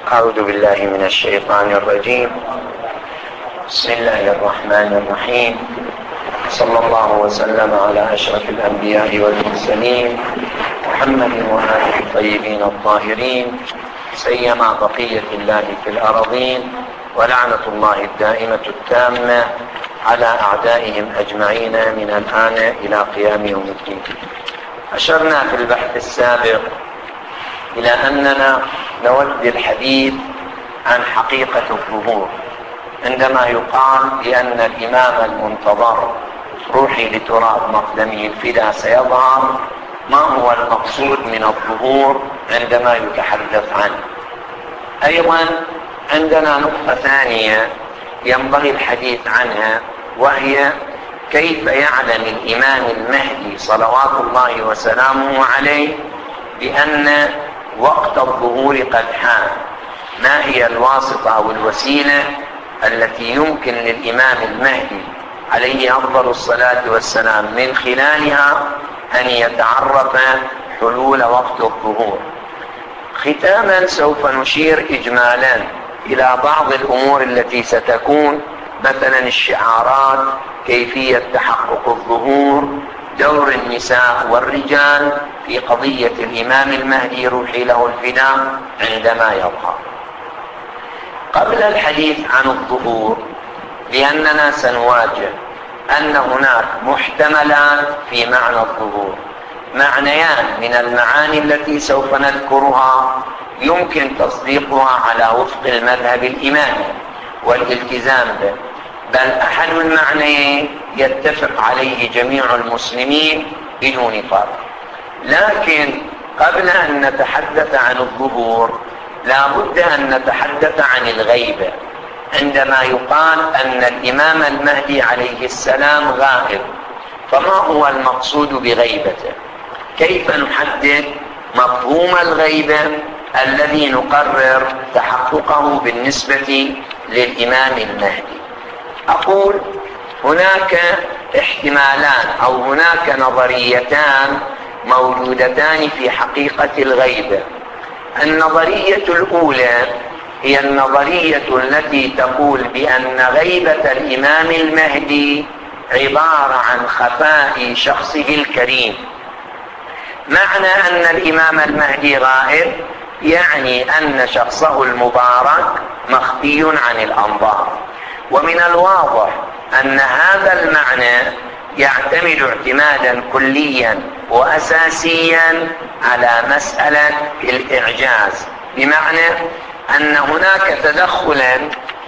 أعوذ بالله من الشيطان الرجيم. بسم الله الرحمن الرحيم. صلى الله وسلم على أشرف الأنبياء والمرسلين محمد وآله الطيبين الطاهرين، سيما بقية الله في الأرضين، ولعنة الله الدائمة التامة على أعدائهم أجمعين من الآن إلى قيام يوم الدين. أشرنا في البحث السابق إلى أننا نود الحديث عن حقيقة الظهور، عندما يقال بأن الإمام المنتظر روحي لتراب مقدمه الفدا سيظهر، ما هو المقصود من الظهور عندما يتحدث عنه؟ أيضا عندنا نقطة ثانية ينبغي الحديث عنها، وهي كيف يعلم الإمام المهدي صلوات الله وسلامه عليه بأن وقت الظهور قد حان؟ ما هي الواسطة أو الوسيلة التي يمكن للإمام المهدي عليه أفضل الصلاة والسلام من خلالها أن يتعرف حلول وقت الظهور؟ ختاما سوف نشير إجمالا إلى بعض الأمور التي ستكون، مثلا الشعارات، كيفية تحقق الظهور، دور النساء والرجال في قضية الإمام المهدي روحي له الفداء عندما يظهر. قبل الحديث عن الظهور، لأننا سنواجه أن هناك محتملات في معنى الظهور، معنيان من المعاني التي سوف نذكرها يمكن تصديقها على وفق المذهب الإمامي والالتزام به، بل أحد المعنيين يتفق عليه جميع المسلمين بدون فرق. لكن قبل أن نتحدث عن الظهور لا بد أن نتحدث عن الغيبة. عندما يقال أن الإمام المهدي عليه السلام غائب، فما هو المقصود بغيبته؟ كيف نحدد مفهوم الغيبة الذي نقرر تحققه بالنسبة للإمام المهدي؟ أقول هناك احتمالان أو هناك نظريتان موجودتان في حقيقة الغيبة. النظرية الأولى هي النظرية التي تقول بأن غيبة الإمام المهدي عبارة عن خفاء شخصه الكريم. معنى أن الإمام المهدي غائب يعني أن شخصه المبارك مخفي عن الأنظار، ومن الواضح أن هذا المعنى يعتمد اعتمادا كليا وأساسيا على مسألة الإعجاز، بمعنى أن هناك تدخلا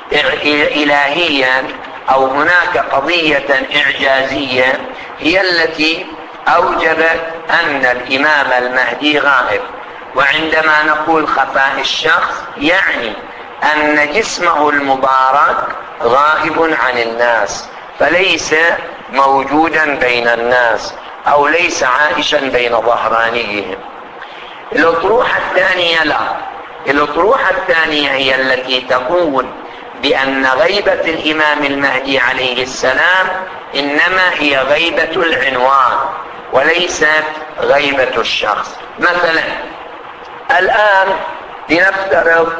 إلهيا أو هناك قضية إعجازية هي التي أوجبت أن الإمام المهدي غائب. وعندما نقول خفاء الشخص يعني أن جسمه المبارك غائب عن الناس، فليس موجودا بين الناس أو ليس عائشا بين ظهرانيهم. الأطروحة الثانية لا، الأطروحة الثانية هي التي تقول بأن غيبة الإمام المهدي عليه السلام إنما هي غيبة العنوان وليست غيبة الشخص. مثلا الآن لنفترض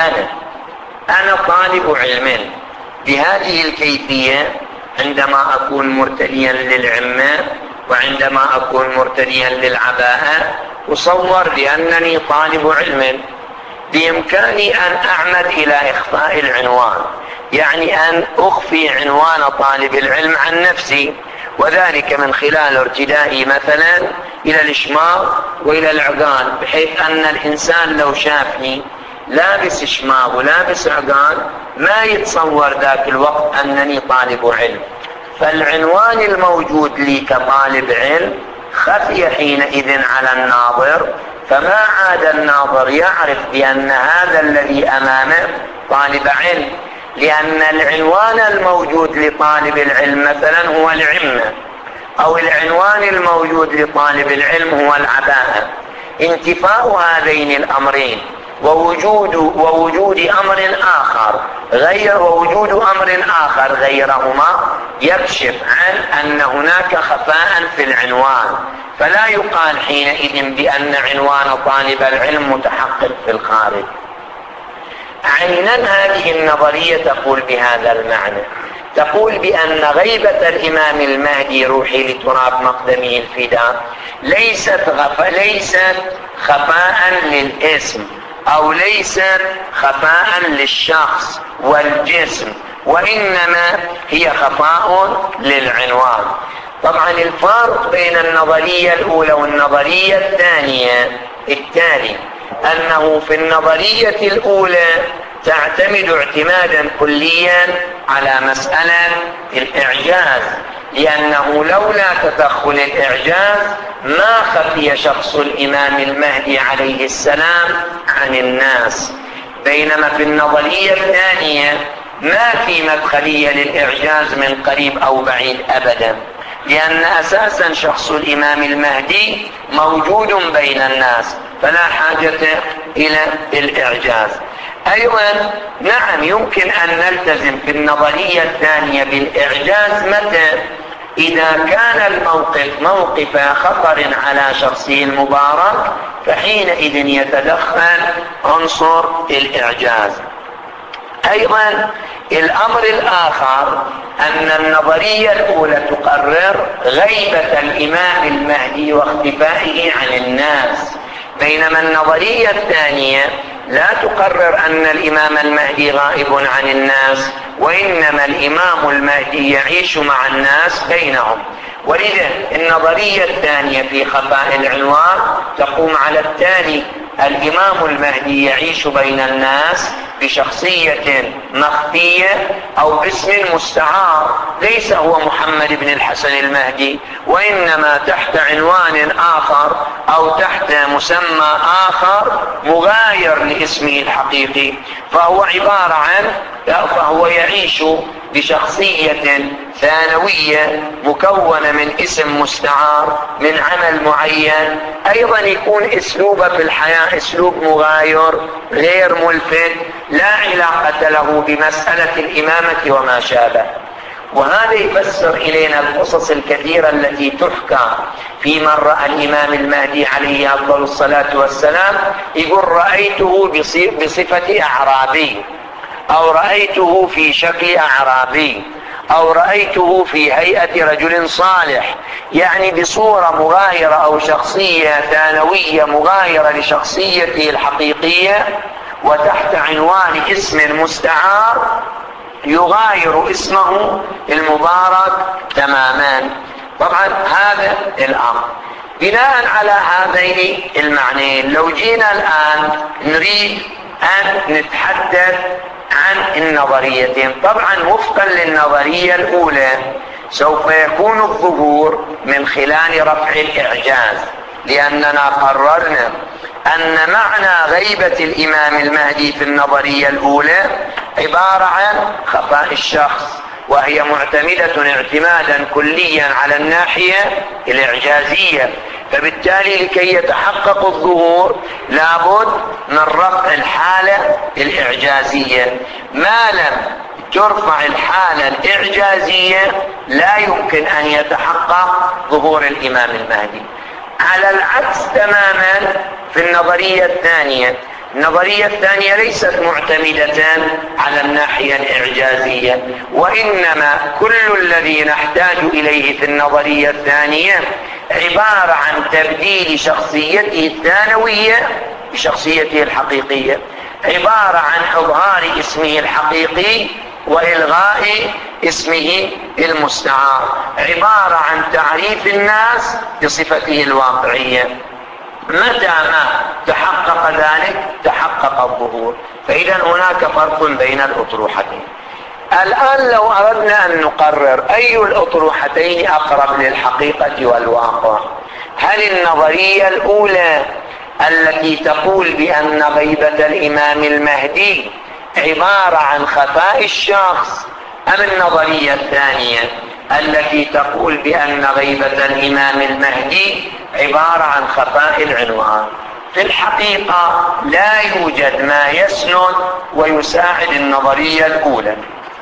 أنا طالب علم بهذه الكيفية، عندما أكون مرتديا للعمة وعندما أكون مرتديا للعباءة أصور بأنني طالب علم، بإمكاني أن أعمد إلى إخفاء العنوان، يعني أن أخفي عنوان طالب العلم عن نفسي، وذلك من خلال ارتدائي مثلا إلى الإشماغ وإلى العقال، بحيث أن الإنسان لو شافني لابس إشماغ ولابس عقال ما يتصور ذاك الوقت أنني طالب علم. فالعنوان الموجود لي كطالب علم خفي حينئذ على الناظر، فما عاد الناظر يعرف بأن هذا الذي أمامه طالب علم، لأن العنوان الموجود لطالب العلم مثلا هو العمة، أو العنوان الموجود لطالب العلم هو العباءة. انتفاء هذين الأمرين ووجود أمر آخر غيرهما يكشف عن أن هناك خفاء في العنوان، فلا يقال حينئذ بأن عنوان طالب العلم متحقق في الخارج. عينا هذه النظرية تقول بهذا المعنى، تقول بأن غيبة الإمام المهدي روحي لتراب مقدمه الفداء ليست خفاء للاسم أو ليست خفاء للشخص والجسم، وإنما هي خفاء للعنوان. طبعا الفرق بين النظرية الأولى والنظرية الثانية التالي: أنه في النظرية الأولى تعتمد اعتمادا كليا على مسألة الإعجاز، لأنه لولا تدخل الإعجاز ما خفي شخص الإمام المهدي عليه السلام عن الناس. بينما في النظرية الثانية ما في مدخلية للإعجاز من قريب أو بعيد أبدا، لأن أساسا شخص الإمام المهدي موجود بين الناس فلا حاجة إلى الإعجاز. أيضا نعم يمكن أن نلتزم في النظرية الثانية بالإعجاز متى؟ إذا كان الموقف موقف خطر على شخصه المبارك، فحينئذ يتدخل عنصر الإعجاز. أيضا الأمر الآخر أن النظرية الأولى تقرر غيبة الإمام المهدي واختفائه عن الناس، بينما النظرية الثانية لا تقرر أن الإمام المهدي غائب عن الناس، وإنما الإمام المهدي يعيش مع الناس بينهم. ولذا النظرية الثانية في خفاء العنوان تقوم على التالي: الإمام المهدي يعيش بين الناس بشخصية مخفية أو باسم مستعار، ليس هو محمد بن الحسن المهدي، وإنما تحت عنوان آخر أو تحت مسمى آخر مغاير لاسمه الحقيقي، فهو يعيش بشخصية ثانوية مكونة من اسم مستعار من عمل معين. أيضا يكون أسلوبه في الحياة أسلوب مغاير غير ملفت، لا علاقة له بمسألة الإمامة وما شابه. وهذا يفسر إلينا القصص الكثيرة التي تحكى في من رأى الإمام المهدي عليه أفضل الصلاة والسلام، يقول: رأيته بصفة أعرابي، أو رأيته في شكل أعرابي، أو رأيته في هيئة رجل صالح، يعني بصورة مغايرة أو شخصية ثانوية مغايرة لشخصيته الحقيقية، وتحت عنوان اسم مستعار يغاير اسمه المبارك تماما. طبعا هذا الأمر. بناء على هذين المعنيين لو جينا الآن نريد أن نتحدث عن النظريتين، طبعا وفقا للنظرية الأولى سوف يكون الظهور من خلال رفع الإعجاز، لأننا قررنا أن معنى غيبة الإمام المهدي في النظرية الأولى عبارة عن خفاء الشخص، وهي معتمدة اعتمادا كليا على الناحية الإعجازية، فبالتالي لكي يتحقق الظهور لابد من رفع الحالة الإعجازية. ما لم ترفع الحالة الإعجازية لا يمكن أن يتحقق ظهور الإمام المهدي. على العكس تماما في النظرية الثانية، النظرية الثانية ليست معتمدة على الناحية الإعجازية، وإنما كل الذي نحتاج إليه في النظرية الثانية عبارة عن تبديل شخصيته الثانوية بشخصيته الحقيقية، عبارة عن إظهار اسمه الحقيقي وإلغاء اسمه المستعار، عبارة عن تعريف الناس بصفته الواقعية. متى ما تحقق ذلك تحقق الظهور. فإذا هناك فرق بين الأطروحتين. الآن لو أردنا أن نقرر أي الأطروحتين أقرب للحقيقة والواقع، هل النظرية الأولى التي تقول بأن غيبة الإمام المهدي عبارة عن خفاء الشخص، أم النظرية الثانية التي تقول بأن غيبة الإمام المهدي عبارة عن خفاء العنوان؟ في الحقيقة لا يوجد ما يسند ويساعد النظرية الأولى،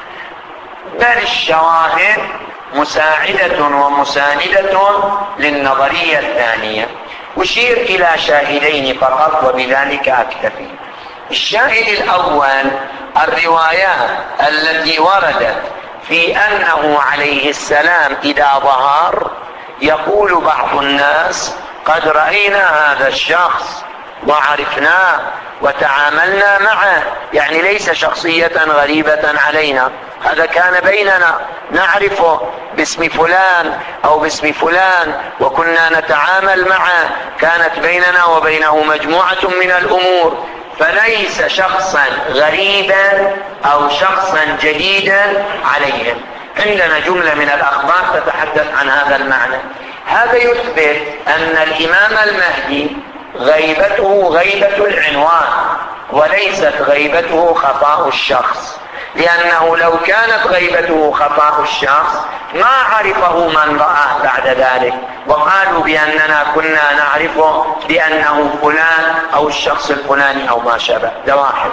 بل الشواهد مساعدة ومساندة للنظرية الثانية. أشير إلى شاهدين فقط وبذلك أكتفي. الشاهد الأول الروايات التي وردت في أنه عليه السلام إذا ظهر يقول بعض الناس قد رأينا هذا الشخص وعرفناه وتعاملنا معه، يعني ليس شخصية غريبة علينا، هذا كان بيننا نعرفه باسم فلان أو باسم فلان وكنا نتعامل معه، كانت بيننا وبينه مجموعة من الأمور، فليس شخصا غريبا أو شخصا جديدا عليهم. عندنا جملة من الأخبار تتحدث عن هذا المعنى. هذا يثبت أن الإمام المهدي غيبته غيبة العنوان وليست غيبته خطأ الشخص، لأنه لو كانت غيبته خطأ الشخص ما عرفه من رآه بعد ذلك وقالوا بأننا كنا نعرفه بأنه فلان أو الشخص الفلاني أو ما شابه. ده واحد.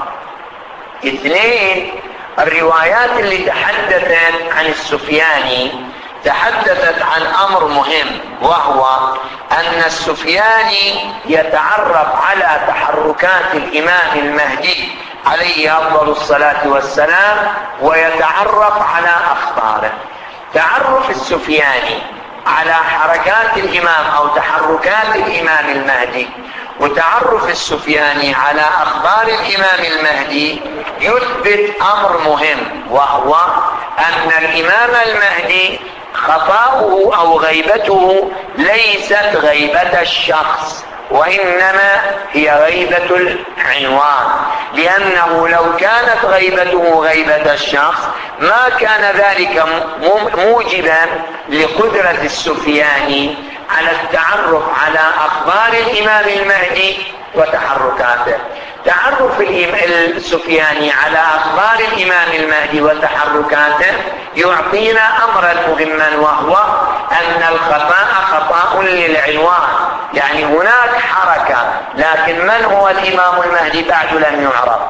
اثنين، الروايات اللي تحدثت عن السفياني تحدثت عن أمر مهم، وهو أن السفياني يتعرف على تحركات الإمام المهدي عليه أفضل الصلاة والسلام ويتعرف على أخباره. تعرف السفياني على حركات الإمام أو تحركات الإمام المهدي وتعرف السفياني على أخبار الإمام المهدي يثبت أمر مهم، وهو أن الإمام المهدي خطأه أو غيبته ليست غيبة الشخص وإنما هي غيبة العنوان، لأنه لو كانت غيبته غيبة الشخص ما كان ذلك موجبا لقدرة السفياني على التعرف على أخبار الإمام المهدي وتحركاته. تعرف السفياني على أخبار الإمام المهدي وتحركاته يعطينا أمرا مهما، وهو أن الخطأ خطأ للعنوان، يعني هناك حركة لكن من هو الإمام المهدي بعد لم يعرف،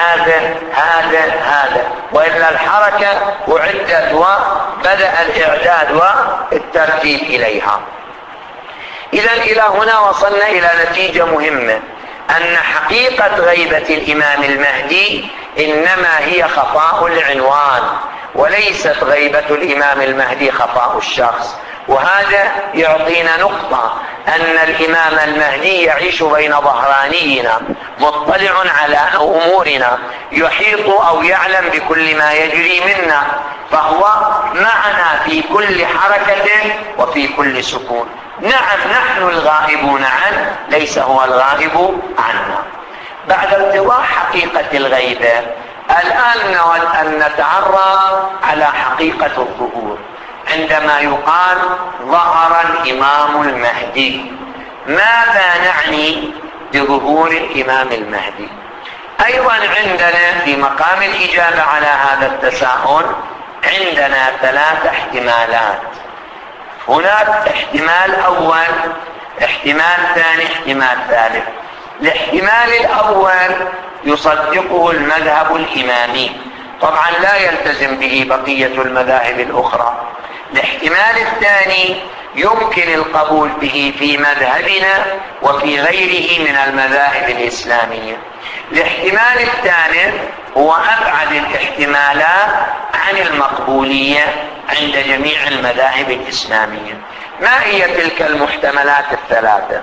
هذا وإلا الحركة أعدت وبدأ الإعداد والترتيب إليها. إذا إلى هنا وصلنا إلى نتيجة مهمة، أن حقيقة غيبة الإمام المهدي إنما هي خطأ العنوان وليست غيبة الإمام المهدي خطأ الشخص. وهذا يعطينا نقطة أن الإمام المهدي يعيش بين ظهرانينا مطلع على أمورنا، يحيط أو يعلم بكل ما يجري منا، فهو معنا في كل حركة وفي كل سكون. نعم نحن الغائبون عنه، ليس هو الغائب عنا. بعد اتضاح حقيقة الغيبة الآن نود أن نتعرف على حقيقة الظهور. عندما يقال ظهر الإمام المهدي ماذا نعني بظهور الإمام المهدي؟ أيضا عندنا في مقام الإجابة على هذا التساؤل عندنا 3 احتمالات. هناك احتمال أول، احتمال ثاني، احتمال ثالث. الاحتمال الأول يصدقه المذهب الإمامي، طبعا لا يلتزم به بقية المذاهب الأخرى. الاحتمال الثاني يمكن القبول به في مذهبنا وفي غيره من المذاهب الإسلامية. الاحتمال الثالث هو أبعد الاحتمالات عن المقبولية عند جميع المذاهب الإسلامية. ما هي تلك المحتملات الثلاثة؟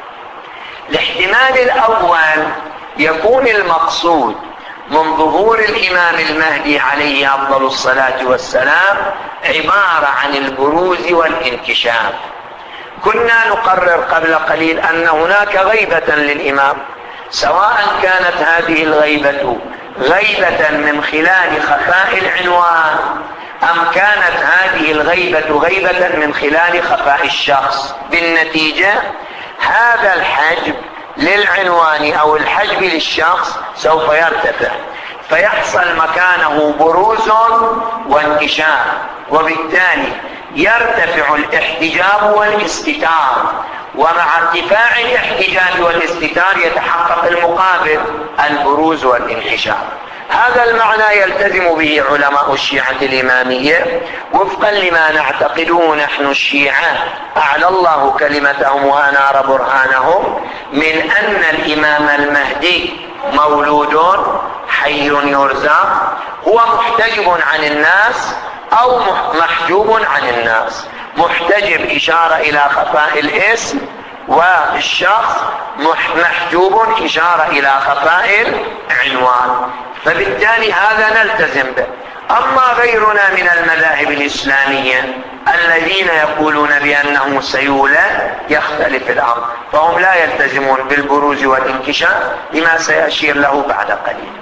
الاحتمال الأول يكون المقصود من ظهور الإمام المهدي عليه أفضل الصلاة والسلام عبارة عن البروز والانكشاف. كنا نقرر قبل قليل أن هناك غيبة للإمام، سواء كانت هذه الغيبة غيبة من خلال خفاء العنوان أم كانت هذه الغيبة غيبة من خلال خفاء الشخص. بالنتيجة هذا الحجب للعنوان أو الحجب للشخص سوف يرتفع، فيحصل مكانه بروز وانكشاف، وبالتالي يرتفع الاحتجاب والاستتار، ومع ارتفاع الاحتجاب والاستتار يتحقق المقابل البروز والانكشاف. هذا المعنى يلتزم به علماء الشيعة الإمامية وفقا لما نعتقده نحن الشيعة أعلى الله كلمتهم وأنار برهانهم من أن الإمام المهدي مولود حي يرزق هو محتجب عن الناس أو محجوب عن الناس. محتجب إشارة إلى خفاء الاسم، والشخص محجوب إشارة إلى خفاء العنوان، فبالتالي هذا نلتزم به. أما غيرنا من المذاهب الإسلامية الذين يقولون بأنه سيولد يختلف الأمر، فهم لا يلتزمون بالبروز والانكشاف لما سيشير له بعد قليل.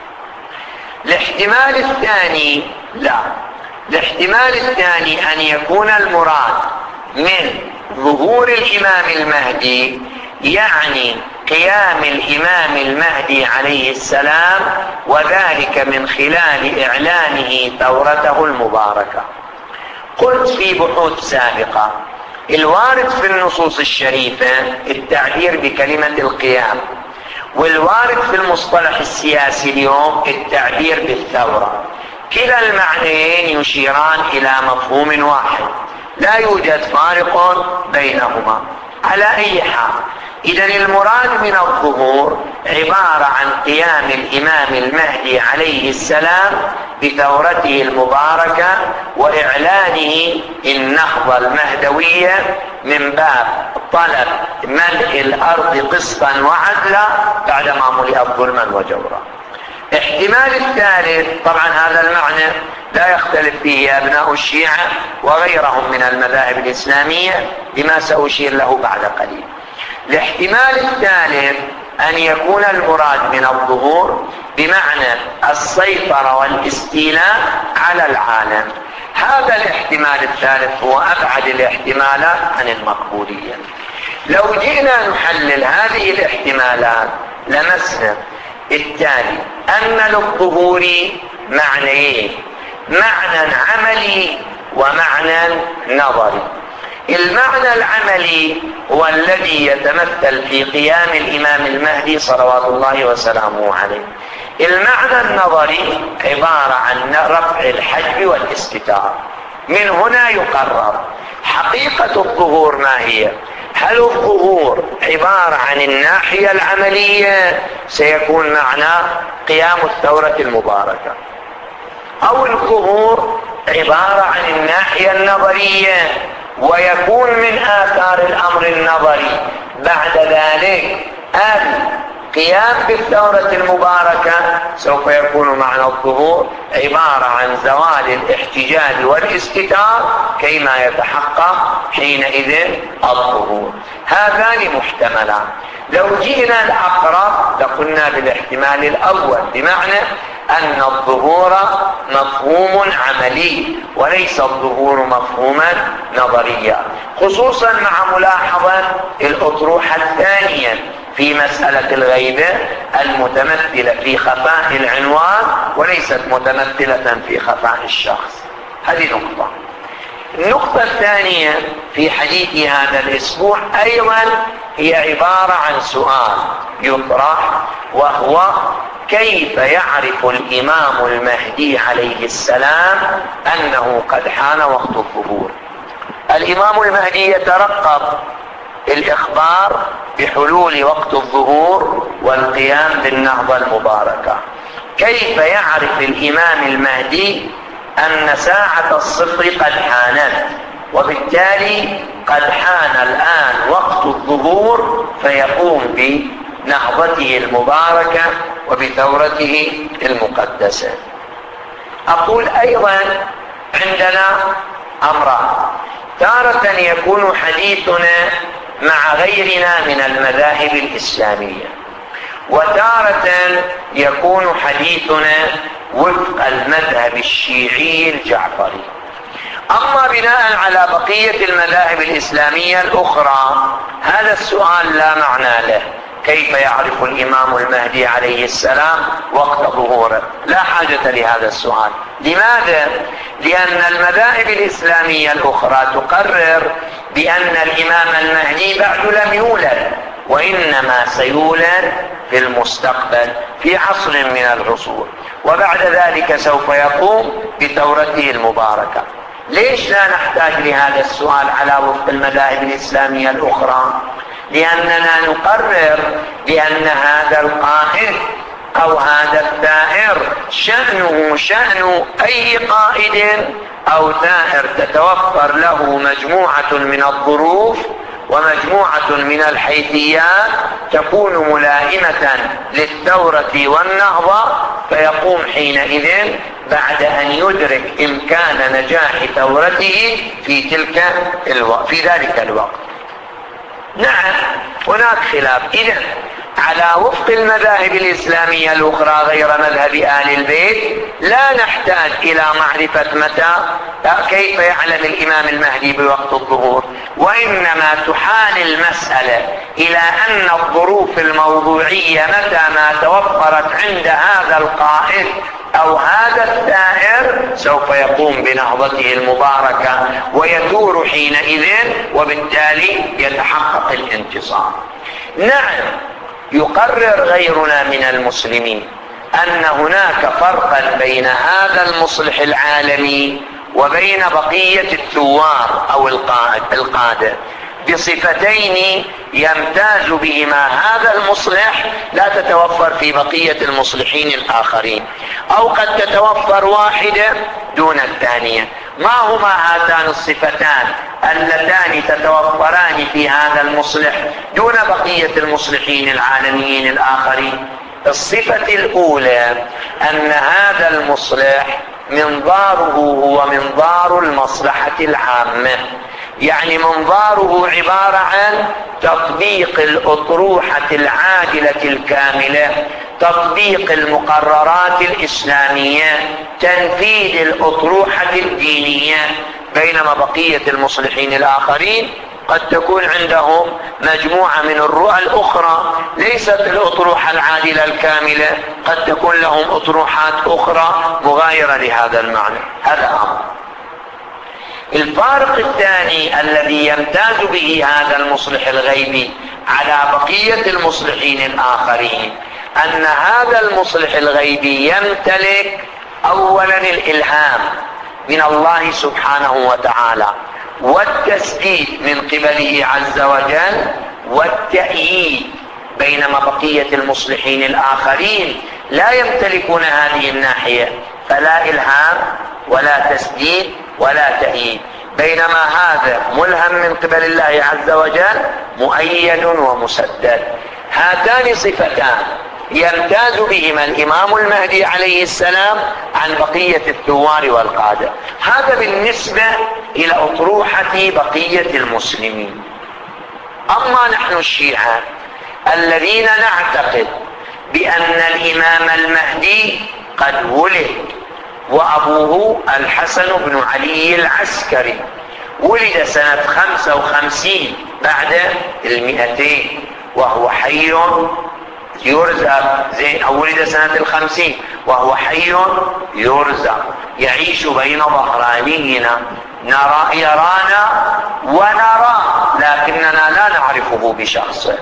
الاحتمال الثاني الاحتمال الثاني أن يكون المراد من ظهور الإمام المهدي يعني قيام الإمام المهدي عليه السلام، وذلك من خلال إعلانه ثورته المباركة. قلت في بحوث سابقة الوارد في النصوص الشريفة التعبير بكلمة القيام، والوارد في المصطلح السياسي اليوم التعبير بالثورة. كلا المعنيين يشيران إلى مفهوم واحد، لا يوجد فارق بينهما. على أي حال، إذن المراد من الظهور عبارة عن قيام الإمام المهدي عليه السلام بثورته المباركة وإعلانه النهضة المهدوية من باب طلب ملء الأرض قسطا وعدلا بعدما ملئت ظلما وجورا. احتمال الثالث، طبعا هذا المعنى لا يختلف فيه أبناء الشيعة وغيرهم من المذاهب الإسلامية لما سأشير له بعد قليل. الاحتمال الثالث أن يكون المراد من الظهور بمعنى السيطرة والاستيلاء على العالم. هذا الاحتمال الثالث هو أبعد الاحتمالات عن المقبولية. لو جئنا نحلل هذه الاحتمالات لمسنا التالي: أن للظهور معنيين، معنى عملي ومعنى نظري. المعنى العملي هو الذي يتمثل في قيام الإمام المهدي صلوات الله وسلامه عليه. المعنى النظري عبارة عن رفع الحجب والاستتار. من هنا يقرر حقيقة الظهور ما هي. هل الظهور عبارة عن الناحية العملية سيكون معناه قيام الثورة المباركة، أو الظهور عبارة عن الناحية النظرية ويكون من آثار الأمر النظري بعد ذلك القيام بالثورة المباركة سوف يكون معنى الظهور عبارة عن زوال الاحتجاج والاستتار كيما يتحقق حينئذ الظهور. هذان محتملان. لو جئنا الأقرب لقلنا بالاحتمال الأول، بمعنى أن الظهور مفهوم عملي وليس الظهور مفهوما نظريا، خصوصا مع ملاحظة الأطروحة الثانية في مسألة الغيبة المتمثلة في خفاء العنوان وليست متمثلة في خفاء الشخص. هذه نقطة. النقطة الثانية في حديث هذا الأسبوع أيضا هي عبارة عن سؤال يطرح، وهو: كيف يعرف الإمام المهدي عليه السلام أنه قد حان وقت الظهور؟ الإمام المهدي يترقب الإخبار بحلول وقت الظهور والقيام بالنهضة المباركة. كيف يعرف الإمام المهدي أن ساعة الصفر قد حانت، وبالتالي قد حان الآن وقت الظهور، فيقوم بنهضته المباركة وبثورته المقدسة؟ أقول أيضا عندنا أمران: تارة يكون حديثنا مع غيرنا من المذاهب الإسلامية، وتارة يكون حديثنا وفق المذهب الشيعي الجعفري. أما بناء على بقية المذاهب الإسلامية الأخرى هذا السؤال لا معنى له. كيف يعرف الإمام المهدي عليه السلام وقت ظهوره؟ لا حاجة لهذا السؤال. لماذا؟ لأن المذاهب الإسلامية الأخرى تقرر بأن الإمام المهدي بعد لم يولد، وإنما سيولد في المستقبل في عصر من العصور، وبعد ذلك سوف يقوم بثورته المباركة. ليش لا نحتاج لهذا السؤال على وفق المذاهب الإسلامية الأخرى؟ لأننا نقرر بأن هذا القائد أو هذا الثائر شأنه شأن أي قائد أو ثائر تتوفر له مجموعة من الظروف ومجموعة من الحيثيات تكون ملائمة للثورة والنهضة، فيقوم حينئذ بعد أن يدرك إمكان نجاح ثورته في ذلك الوقت. نعم هناك خلاف. إذن على وفق المذاهب الإسلامية الأخرى غير مذهب آل البيت لا نحتاج إلى معرفة كيف يعلم الإمام المهدي بوقت الظهور، وإنما تحال المسألة إلى أن الظروف الموضوعية متى ما توفرت عند هذا القائد أو هذا الثائر سوف يقوم بنهضته المباركة ويثور حينئذ، وبالتالي يتحقق الانتصار. نعم يقرر غيرنا من المسلمين أن هناك فرقا بين هذا المصلح العالمي وبين بقية الثوار أو القادة بصفتين يمتاز بهما هذا المصلح لا تتوفر في بقية المصلحين الآخرين، أو قد تتوفر واحدة دون الثانية. ما هما هاتان الصفتان اللتان تتوفران في هذا المصلح دون بقية المصلحين العالميين الآخرين؟ الصفة الأولى أن هذا المصلح منظاره هو منظار المصلحة العامة، يعني منظاره عبارة عن تطبيق الأطروحة العادلة الكاملة، تطبيق المقررات الإسلامية، تنفيذ الأطروحة الدينية، بينما بقية المصلحين الآخرين قد تكون عندهم مجموعة من الرؤى الأخرى ليست الأطروحة العادلة الكاملة، قد تكون لهم أطروحات أخرى مغايرة لهذا المعنى. هذا أمر. الفارق الثاني الذي يمتاز به هذا المصلح الغيبي على بقية المصلحين الآخرين أن هذا المصلح الغيبي يمتلك أولا الإلهام من الله سبحانه وتعالى والتسديد من قبله عز وجل والتأييد، بينما بقية المصلحين الآخرين لا يمتلكون هذه الناحية، فلا إلهام ولا تسديد ولا تأييد، بينما هذا ملهم من قبل الله عز وجل مؤيد ومسدد. هاتان صفتان يمتاز بهما الإمام المهدي عليه السلام عن بقية الثوار والقادة. هذا بالنسبة إلى أطروحة بقية المسلمين. أما نحن الشيعة الذين نعتقد بأن الإمام المهدي قد ولد وأبوه الحسن بن علي العسكري، ولد سنة 55 بعد 200 وهو حي يرزق، أو ولد سنة 50 وهو حي يرزق يعيش بين ظهرانينا، يرانا ونرى لكننا لا نعرفه بشخصه.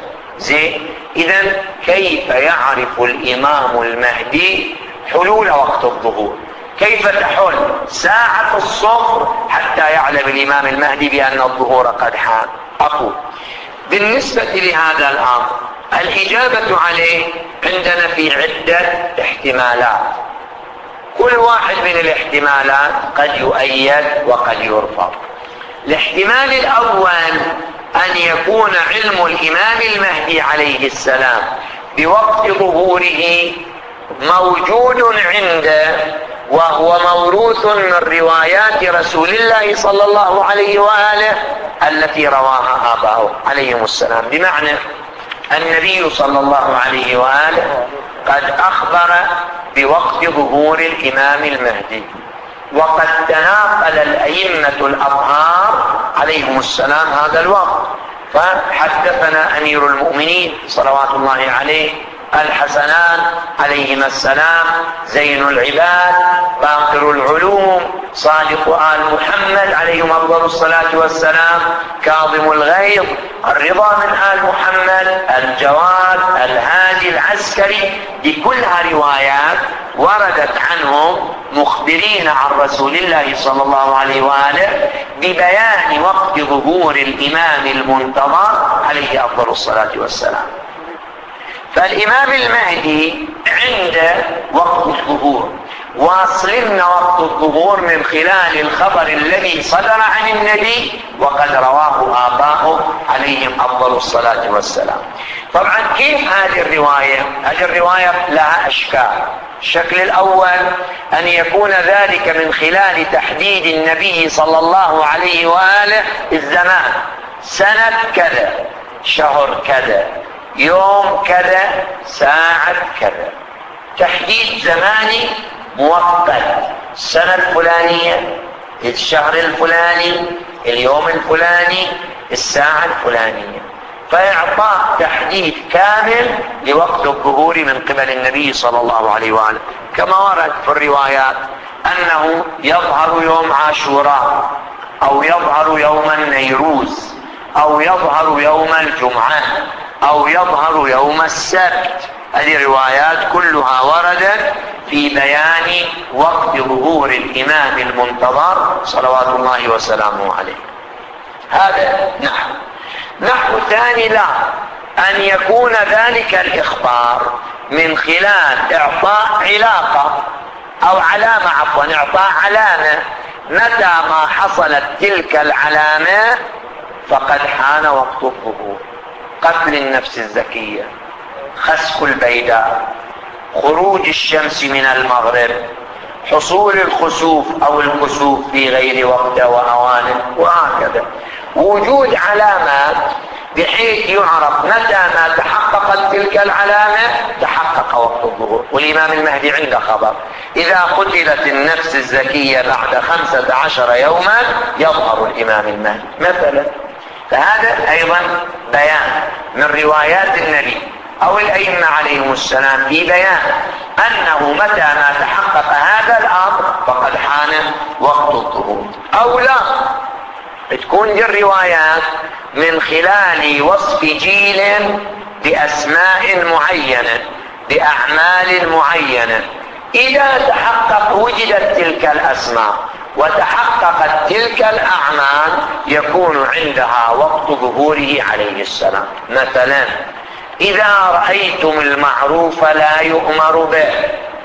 إذن كيف يعرف الإمام المهدي حلول وقت الظهور؟ كيف تحل ساعة الصفر حتى يعلم الإمام المهدي بأن الظهور قد حان؟ أقول بالنسبة لهذا الأمر الإجابة عليه عندنا في عدة احتمالات، كل واحد من الاحتمالات قد يؤيد وقد يرفض. الاحتمال الأول أن يكون علم الإمام المهدي عليه السلام بوقت ظهوره موجود عنده، وهو موروث من روايات رسول الله صلى الله عليه وآله التي رواها آباؤه عليهم السلام، بمعنى النبي صلى الله عليه وآله قد أخبر بوقت ظهور الإمام المهدي، وقد تناقل الأئمة الأطهار عليهم السلام هذا الوقت. فحدثنا أمير المؤمنين صلوات الله عليه الحسنان عليهما السلام، زين العباد، باقر العلوم، صادق آل محمد عليهم أفضل الصلاة والسلام، كاظم الغيظ، الرضا من آل محمد، الجواد، الهادي، العسكري. دي كلها روايات وردت عنهم مخبرين عن رسول الله صلى الله عليه وآله ببيان وقت ظهور الإمام المنتظر عليه أفضل الصلاة والسلام. فالإمام المهدي عند وقت الظهور، واصل لنا وقت الظهور من خلال الخبر الذي صدر عن النبي وقد رواه آباؤه عليهم أفضل الصلاة والسلام. طبعا كيف هذه الرواية؟ هذه الرواية لها أشكال. الشكل الأول أن يكون ذلك من خلال تحديد النبي صلى الله عليه وآله الزمان، سنة كذا، شهر كذا، يوم كذا، ساعة كذا، تحديد زماني مؤقت، السنة الفلانية، الشهر الفلاني، اليوم الفلاني، الساعة الفلانية، فإعطاء تحديد كامل لوقت الظهور من قبل النبي صلى الله عليه وآله، كما ورد في الروايات أنه يظهر يوم عاشوراء، أو يظهر يوم النيروز، أو يظهر يوم الجمعة، أو يظهر يوم السبت. هذه الروايات كلها وردت في بيان وقت ظهور الإمام المنتظر صلوات الله وسلامه عليه. هذا نحو ثاني، لا، أن يكون ذلك الإخبار من خلال إعطاء علاقة أو علامة، إعطاء علامة، متى ما حصلت تلك العلامة فقد حان وقت الظهور، قتل النفس الزكية، خسف البيداء، خروج الشمس من المغرب، حصول الخسوف أو الكسوف في غير وقت وأوان، وهكذا. وجود علامات بحيث يعرف متى ما تحققت تلك العلامة تحقق وقت الظهور. والإمام المهدي عنده خبر إذا قتلت النفس الزكية بعد 15 يوما يظهر الإمام المهدي مثلا. فهذا أيضا بيان من روايات النبي أو الأئمة عليهم السلام في بيان أنه متى ما تحقق هذا الأمر فقد حان وقت الظهور. أو لا، تكون دي الروايات من خلال وصف جيل بأسماء معينة بأعمال معينة، إذا تحقق وجدت تلك الأسماء وتحققت تلك الأعمال يكون عندها وقت ظهوره عليه السلام. مثلا إذا رأيتم المعروف لا يؤمر به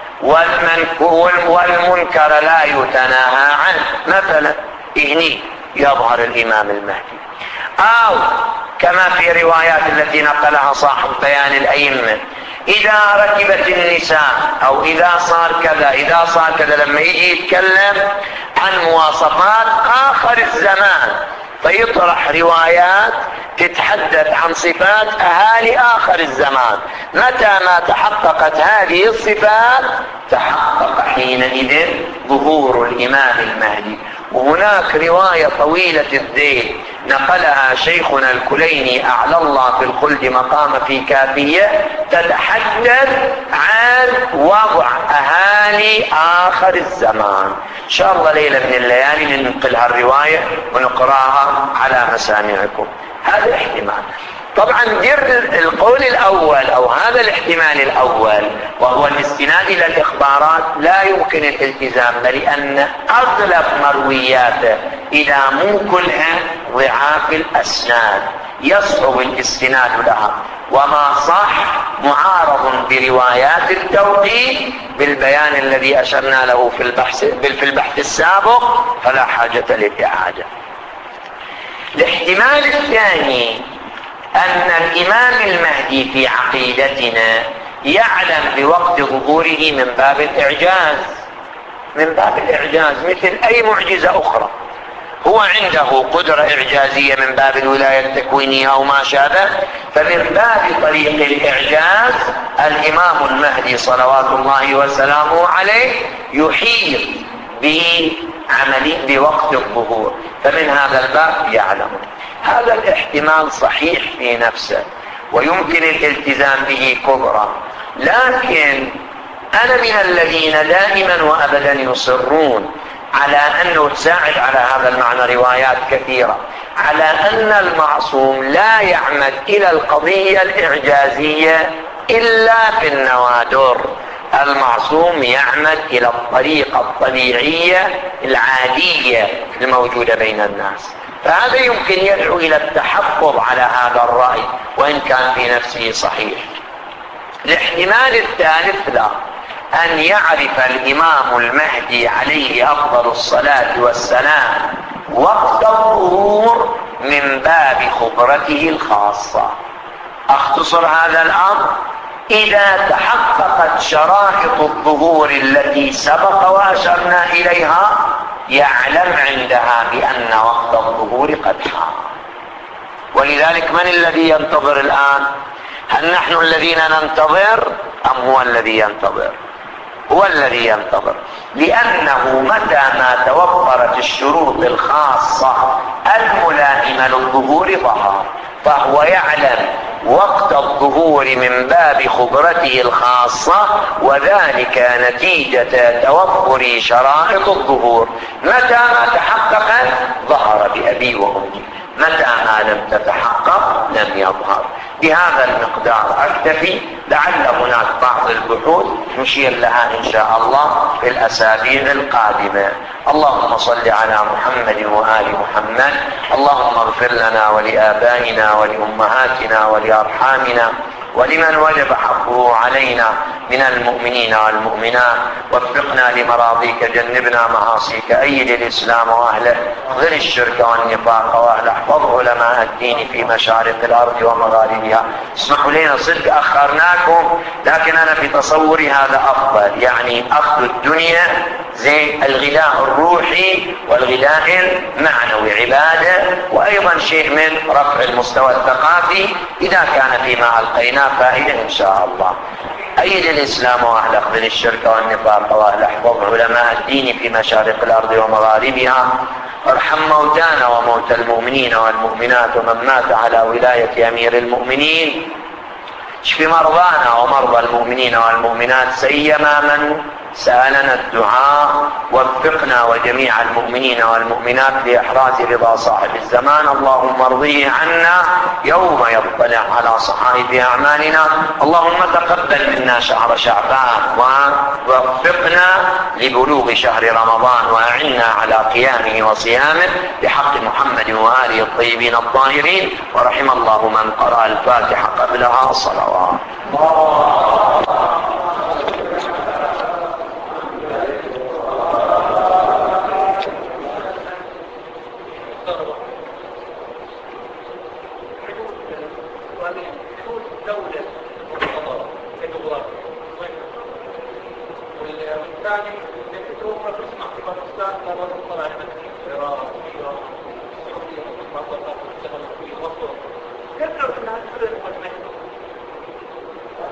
والمنكر لا يتناهى عنه مثلا، إهني يظهر الإمام المهدي. أو كما في روايات التي نقلها صاحب بيان الأئمة، إذا ركبت النساء أو إذا صار كذا إذا صار كذا، لما يجي يتكلم عن مواصفات آخر الزمان فيطرح روايات تتحدث عن صفات أهالي آخر الزمان، متى ما تحققت هذه الصفات تحقق حينئذ ظهور الإمام المهدي. وهناك رواية طويلة الذيل نقلها شيخنا الكليني أعلى الله في الخلد مقام في كافية تتحدث عن وضع أهالي آخر الزمان. إن شاء الله ليلة من الليالي ننقلها الرواية ونقراها على مسامعكم. هذا احتمال. طبعا القول الأول أو هذا الاحتمال الأول وهو الاستناد إلى الإخبارات لا يمكن الالتزام، لأن أغلب مروياته إذا مو كلها ضعاف الأسناد يصعب الاستناد لها، وما صح معارض بروايات التوقيف بالبيان الذي أشرنا له في البحث السابق، فلا حاجة للإعادة. الاحتمال الثاني أن الإمام المهدي في عقيدتنا يعلم بوقت ظهوره من باب الإعجاز مثل أي معجزة أخرى. هو عنده قدرة إعجازية من باب الولاية التكوينية أو ما شابه، فمن باب طريق الإعجاز الإمام المهدي صلوات الله وسلامه عليه يحيط بعملي بوقت الظهور، فمن هذا الباب يعلم. هذا الاحتمال صحيح في نفسه ويمكن الالتزام به كبرى، لكن أنا من الذين دائما وأبدا يصرون على أنه تساعد على هذا المعنى روايات كثيرة على أن المعصوم لا يعمد إلى القضية الإعجازية إلا في النوادر. المعصوم يعمد إلى الطريقة الطبيعية العادية الموجودة بين الناس، فهذا يمكن يدعو إلى التحفظ على هذا الرأي وإن كان في نفسه صحيح. الاحتمال الثالث لا، أن يعرف الإمام المهدي عليه أفضل الصلاة والسلام وقت الظهور من باب خبرته الخاصة. أختصر هذا الأمر: إذا تحققت شرائط الظهور التي سبق وأشرنا إليها يعلم عندها بأن وقت الظهور قد حان. ولذلك من الذي ينتظر الآن؟ هل نحن الذين ننتظر أم هو الذي ينتظر؟ هو الذي ينتظر، لأنه متى ما توفرت الشروط الخاصة الملائمة للظهور ظهر، فهو يعلم وقت الظهور من باب خبرته الخاصة، وذلك نتيجة توفر شرائط الظهور. متى ما تحققت ظهر بأبي وأمي، متى ما لم تتحقق لم يظهر. بهذا المقدار أكتفي، لعل هناك بعض البحوث نشير لها إن شاء الله في الأسابيع القادمة. اللهم صل على محمد وآل محمد. اللهم اغفر لنا ولآبائنا ولأمهاتنا ولأرحامنا ولمن وجب حقه علينا من المؤمنين والمؤمنات. وفقنا لمراضيك، جنبنا معاصيك، أيد الإسلام وأهله، اخذل الشرك والنفاق وأهله، احفظ علماء الدين في مشارق الأرض ومغاربها. اسمحوا لنا صدق أخرناكم، لكن أنا في تصوري هذا أفضل، يعني أخذ الدنيا زي الغذاء الروحي والغذاء المعنوي، عبادة وأيضا شيء من رفع المستوى الثقافي إذا كان فيما ألقيناه فائدة إن شاء الله. أيد الإسلام وأهله، اخذل الشرك والنفاق وأهله، احفظ علماء الدين في مشارق الأرض ومغاربها. ارحم موتانا وموتى المؤمنين والمؤمنات ومن مات على ولاية أمير المؤمنين. اشف مرضانا ومرضى المؤمنين والمؤمنات، سيما من سألنا الدعاء. وفقنا وجميع المؤمنين والمؤمنات لإحراز رضا صاحب الزمان. اللهم ارضيه عنا يوم يطلع على صحائف أعمالنا. اللهم تقبل منا شهر شعبان ووفقنا لبلوغ شهر رمضان، وأعنا على قيامه وصيامه بحق محمد وآله الطيبين الطاهرين. ورحم الله من قرأ الفاتحة قبلها. الصلوات.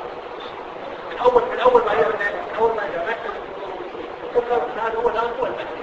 من اول ما هذا هو الان هو